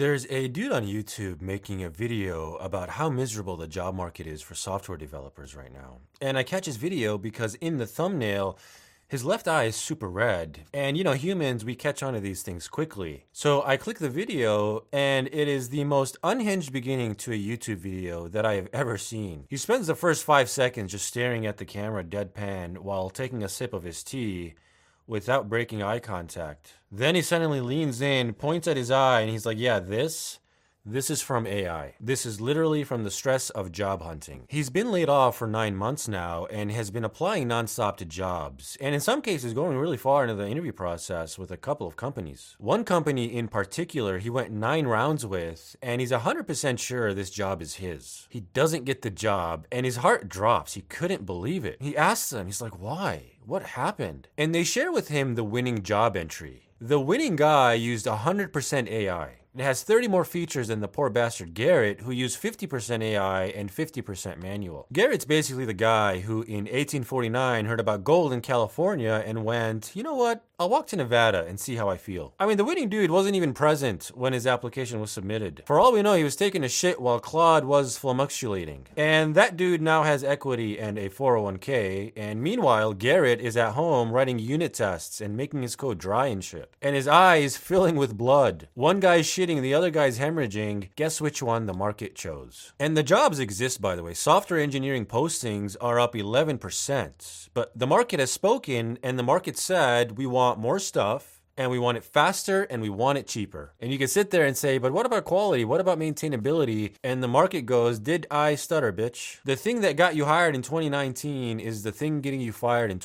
There's a dude on YouTube making a video about how miserable the job market is for software developers right now. And I catch his video because in the thumbnail, his left eye is super red. And humans, we catch on to these things quickly. So I click the video, and it is the most unhinged beginning to a YouTube video that I have ever seen. He spends the first 5 seconds just staring at the camera deadpan while taking a sip of his tea without breaking eye contact. Then he suddenly leans in, points at his eye, and he's like, yeah, this is from AI. This is literally from the stress of job hunting. He's been laid off for 9 months now and has been applying nonstop to jobs, and in some cases going really far into the interview process with a couple of companies. One company in particular he went 9 rounds with, and he's 100% sure this job is his. He doesn't get the job, and his heart drops. He couldn't believe it. He asks them, he's like, why? What happened? And they share with him the winning job entry. The winning guy used 100% AI. It has 30 more features than the poor bastard Garrett, who used 50% AI and 50% manual. Garrett's basically the guy who in 1849 heard about gold in California and went, you know what? I'll walk to Nevada and see how I feel. I mean, the winning dude wasn't even present when his application was submitted. For all we know, he was taking a shit while Claude was flummoxulating. And that dude now has equity and a 401k, and meanwhile, Garrett is at home writing unit tests and making his code dry and shit. And his eye is filling with blood. One guy's shitting, the other guy's hemorrhaging. Guess which one the market chose? And the jobs exist, by the way. Software engineering postings are up 11%. But the market has spoken, and the market said, we want more stuff, and we want it faster, and we want it cheaper. And you can sit there and say, but what about quality? What about maintainability? And the market goes, did I stutter, bitch? The thing that got you hired in 2019 is the thing getting you fired in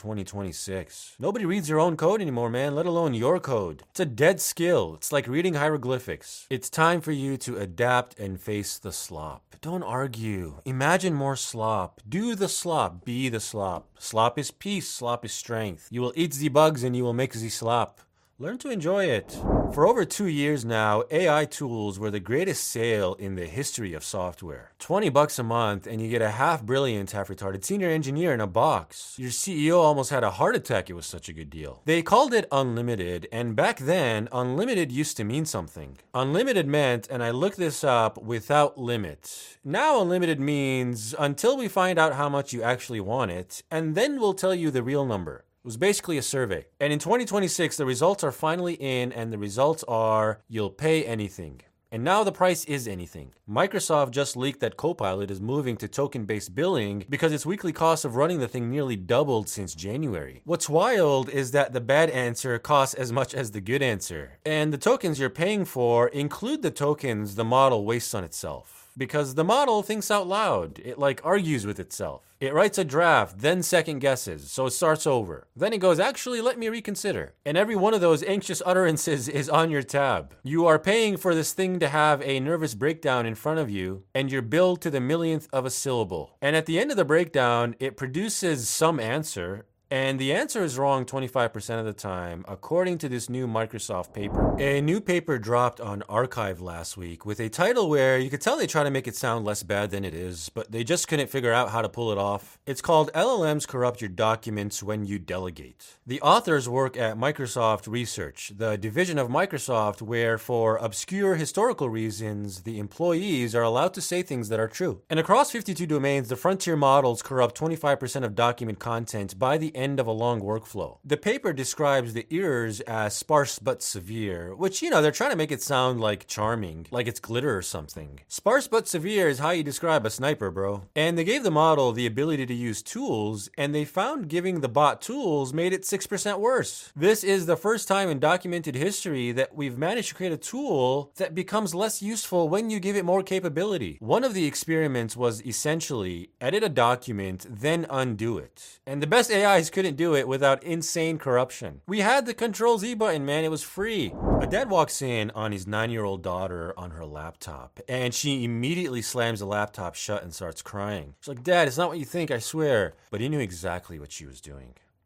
2026. Nobody reads their own code anymore, man, let alone your code. It's a dead skill. It's like reading hieroglyphics. It's time for you to adapt and face the slop. Don't argue. Imagine more slop. Do the slop. Be the slop. Slop is peace. Slop is strength. You will eat the bugs and you will make the slop. Learn to enjoy it. For over 2 years now, AI tools were the greatest sale in the history of software. $20 a month and you get a half-brilliant, half-retarded senior engineer in a box. Your CEO almost had a heart attack, it was such a good deal. They called it unlimited, and back then, unlimited used to mean something. Unlimited meant, and I looked this up, without limit. Now unlimited means until we find out how much you actually want it, and then we'll tell you the real number. It was basically a survey. And in 2026, the results are finally in, and the results are you'll pay anything. And now the price is anything. Microsoft just leaked that Copilot is moving to token-based billing because its weekly cost of running the thing nearly doubled since January. What's wild is that the bad answer costs as much as the good answer. And the tokens you're paying for include the tokens the model wastes on itself. Because the model thinks out loud. It argues with itself. It writes a draft, then second guesses, so it starts over. Then it goes, actually, let me reconsider. And every one of those anxious utterances is on your tab. You are paying for this thing to have a nervous breakdown in front of you, and you're billed to the millionth of a syllable. And at the end of the breakdown, it produces some answer, and the answer is wrong 25% of the time, according to this new Microsoft paper. A new paper dropped on arXiv last week with a title where you could tell they try to make it sound less bad than it is, but they just couldn't figure out how to pull it off. It's called LLMs Corrupt Your Documents When You Delegate. The authors work at Microsoft Research, the division of Microsoft where, for obscure historical reasons, the employees are allowed to say things that are true. And across 52 domains, the frontier models corrupt 25% of document content by the end of a long workflow. The paper describes the errors as sparse but severe, which, they're trying to make it sound like charming, like it's glitter or something. Sparse but severe is how you describe a sniper, bro. And they gave the model the ability to use tools, and they found giving the bot tools made it 6% worse. This is the first time in documented history that we've managed to create a tool that becomes less useful when you give it more capability. One of the experiments was essentially edit a document, then undo it. And the best AIs couldn't do it without insane corruption. We had the Control-Z button, man. It was free. A dad walks in on his 9-year-old daughter on her laptop, and she immediately slams the laptop shut and starts crying. She's like, Dad, it's not what you think, I swear. But he knew exactly what she was doing.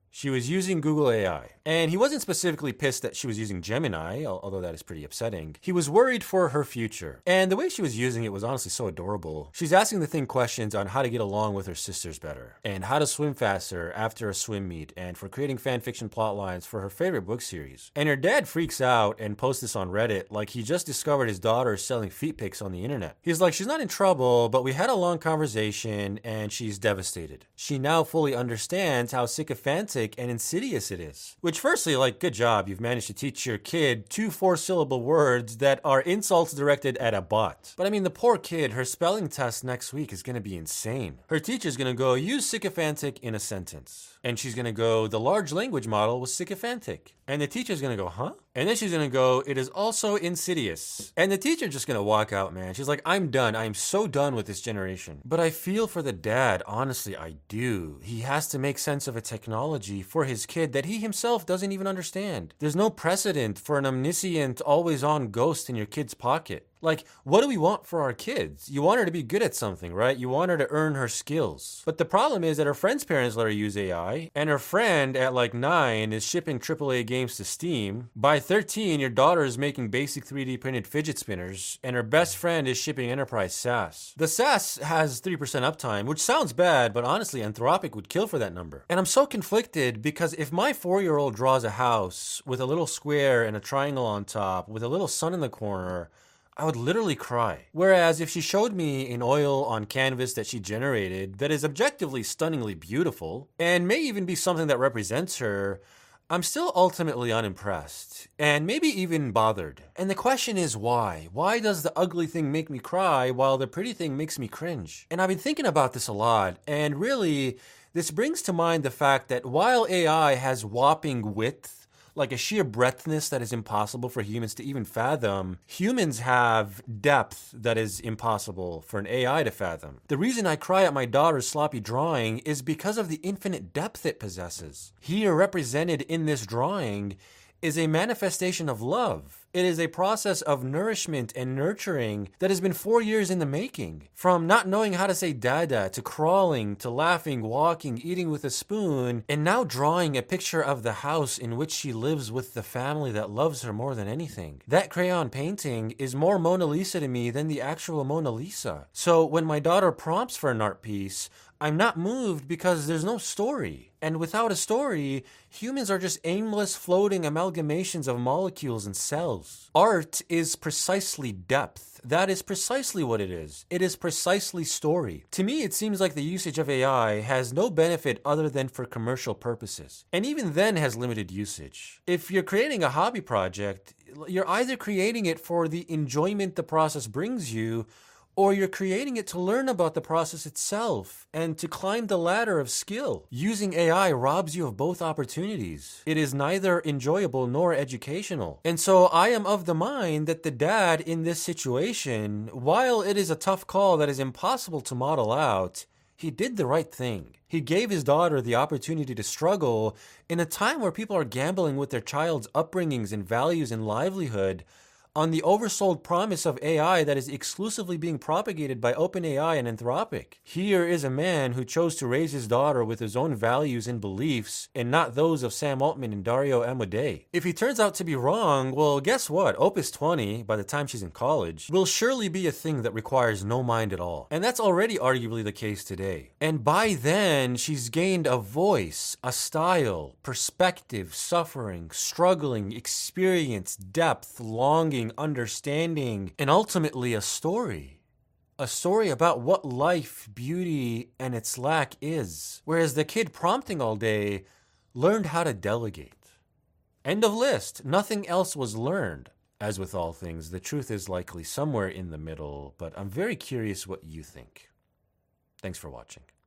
She was using Google AI. And he wasn't specifically pissed that she was using Gemini, although that is pretty upsetting. He was worried for her future. And the way she was using it was honestly so adorable. She's asking the thing questions on how to get along with her sisters better, and how to swim faster after a swim meet, and for creating fanfiction plot lines for her favorite book series. And her dad freaks out and posts this on Reddit like he just discovered his daughter is selling feet pics on the internet. He's like, she's not in trouble, but we had a long conversation and she's devastated. She now fully understands how sycophantic and insidious it is. Which firstly, like, good job, you've managed to teach your kid 2 4-syllable words that are insults directed at a bot. But I mean, the poor kid, her spelling test next week is gonna be insane. Her teacher's gonna go, use sycophantic in a sentence. And she's gonna go, the large language model was sycophantic. And the teacher's gonna go, huh? And then she's gonna go, it is also insidious. And the teacher's just gonna walk out, man. She's like, I'm done. I'm so done with this generation. But I feel for the dad. Honestly, I do. He has to make sense of a technology for his kid that he himself doesn't even understand. There's no precedent for an omniscient, always-on ghost in your kid's pocket. Like, what do we want for our kids? You want her to be good at something, right? You want her to earn her skills. But the problem is that her friend's parents let her use AI, and her friend at like 9 is shipping AAA games to Steam. By 13, your daughter is making basic 3D printed fidget spinners, and her best friend is shipping enterprise SaaS. The SaaS has 3% uptime, which sounds bad, but honestly, Anthropic would kill for that number. And I'm so conflicted because if my 4-year-old draws a house with a little square and a triangle on top with a little sun in the corner, I would literally cry. Whereas if she showed me an oil on canvas that she generated that is objectively stunningly beautiful, and may even be something that represents her, I'm still ultimately unimpressed, and maybe even bothered. And the question is why? Why does the ugly thing make me cry while the pretty thing makes me cringe? And I've been thinking about this a lot, and really, this brings to mind the fact that while AI has whopping width, like a sheer breadthness that is impossible for humans to even fathom, humans have depth that is impossible for an AI to fathom. The reason I cry at my daughter's sloppy drawing is because of the infinite depth it possesses. Here, represented in this drawing, is a manifestation of love. It is a process of nourishment and nurturing that has been 4 years in the making. From not knowing how to say dada, to crawling, to laughing, walking, eating with a spoon, and now drawing a picture of the house in which she lives with the family that loves her more than anything. That crayon painting is more Mona Lisa to me than the actual Mona Lisa. So when my daughter prompts for an art piece, I'm not moved because there's no story. And without a story, humans are just aimless floating amalgamations of molecules and cells. Art is precisely depth. That is precisely what it is. It is precisely story. To me, it seems like the usage of AI has no benefit other than for commercial purposes. And even then has limited usage. If you're creating a hobby project, you're either creating it for the enjoyment the process brings you, or you're creating it to learn about the process itself and to climb the ladder of skill. Using AI robs you of both opportunities. It is neither enjoyable nor educational. And so I am of the mind that the dad in this situation, while it is a tough call that is impossible to model out, he did the right thing. He gave his daughter the opportunity to struggle in a time where people are gambling with their child's upbringings and values and livelihood on the oversold promise of AI that is exclusively being propagated by OpenAI and Anthropic. Here is a man who chose to raise his daughter with his own values and beliefs and not those of Sam Altman and Dario Amodei. If he turns out to be wrong, well, guess what? Opus 20, by the time she's in college, will surely be a thing that requires no mind at all. And that's already arguably the case today. And by then, she's gained a voice, a style, perspective, suffering, struggling, experience, depth, longing, understanding, and ultimately a story. A story about what life, beauty, and its lack is. Whereas the kid prompting all day learned how to delegate. End of list. Nothing else was learned. As with all things, the truth is likely somewhere in the middle, but I'm very curious what you think. Thanks for watching.